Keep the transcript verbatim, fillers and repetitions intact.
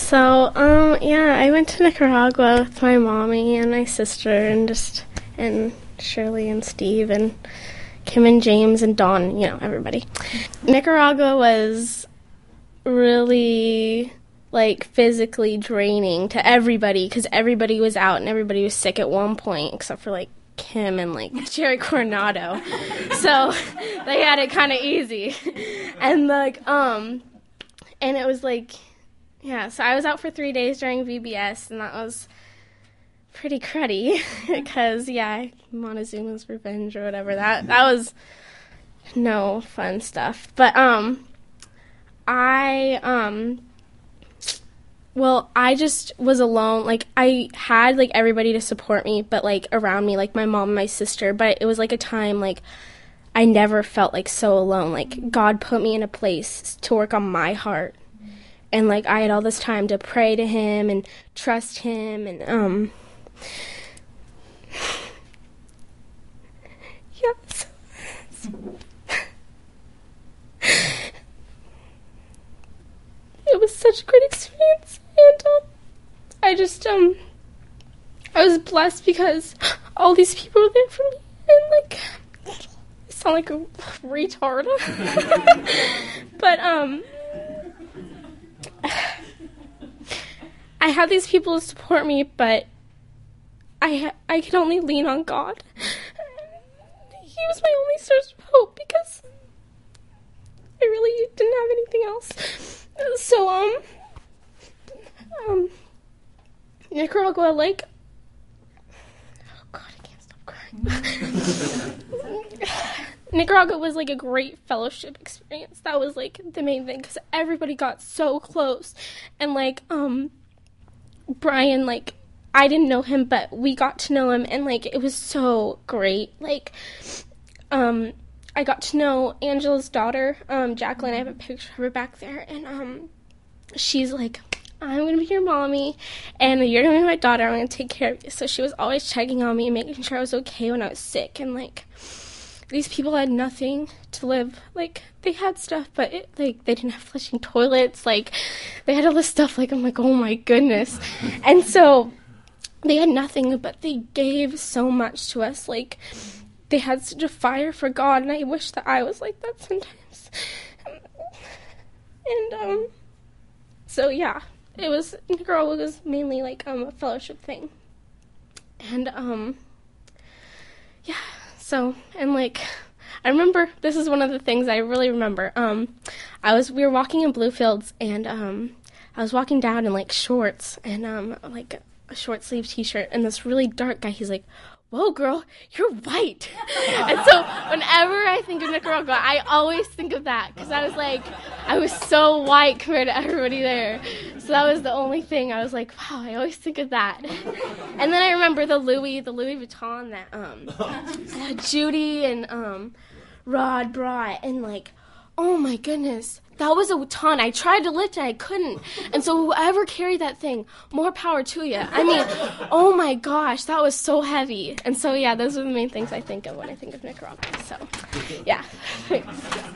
So, um, yeah, I went to Nicaragua with my mommy and my sister and just, and Shirley and Steve and Kim and James and Dawn, you know, everybody. Nicaragua was really, like, physically draining to everybody because everybody was out and everybody was sick at one point except for, like, Kim and, like, Jerry Coronado. So they had it kind of easy. And, like, um, and it was, like, yeah, so I was out for three days during V B S, and that was pretty cruddy because, yeah, Montezuma's Revenge or whatever, that that was no fun stuff. But, um, I, um... Well, I just was alone. Like, I had, like, everybody to support me, but, like, around me, like, my mom and my sister. But it was, like, a time, like, I never felt, like, so alone. Like, God put me in a place to work on my heart. And, like, I had all this time to pray to him and trust him. And, um... yes. It was such a great experience. And, um, I just, um, I was blessed because all these people were there for me, and, like, I sound like a retard, but, um, I had these people to support me, but I, I could only lean on God. He was my only source of hope because I really didn't have anything else. So, um, um, Nicaragua, like, oh God, I can't stop crying. Nicaragua was, like, a great fellowship experience. That was, like, the main thing, because everybody got so close. And, like, um, Brian, like, I didn't know him, but we got to know him, and, like, it was so great. Like, um, I got to know Angela's daughter, um, Jacqueline. I have a picture of her back there, and, um, she's like, I'm going to be your mommy, and you're going to be my daughter. I'm going to take care of you. So she was always checking on me and making sure I was okay when I was sick. And, like, these people had nothing to live. Like, they had stuff, but, it, like, they didn't have flushing toilets. Like, they had all this stuff. Like, I'm like, oh, my goodness. And so they had nothing, but they gave so much to us. Like, they had such a fire for God, and I wish that I was like that sometimes. And, um... So, yeah, it was, Nicaragua was mainly, like, um, a fellowship thing. And, um, yeah, so, and, like, I remember, this is one of the things I really remember. Um, I was, we were walking in Bluefields, and, um, I was walking down in, like, shorts, and, um, like, a short-sleeve t-shirt, and this really dark guy, he's like, whoa, girl, you're white. And so whenever I think of Nicaragua, I always think of that, because I was like, I was so white compared to everybody there. So that was the only thing. I was like, wow, I always think of that. And then I remember the Louis, the Louis Vuitton that um, uh, Judy and um, Rod brought, and like, oh my goodness, that was a ton. I tried to lift it, I couldn't. And so whoever carried that thing, more power to you. I mean, oh my gosh, that was so heavy. And so, yeah, those are the main things I think of when I think of Nicaragua. So, yeah.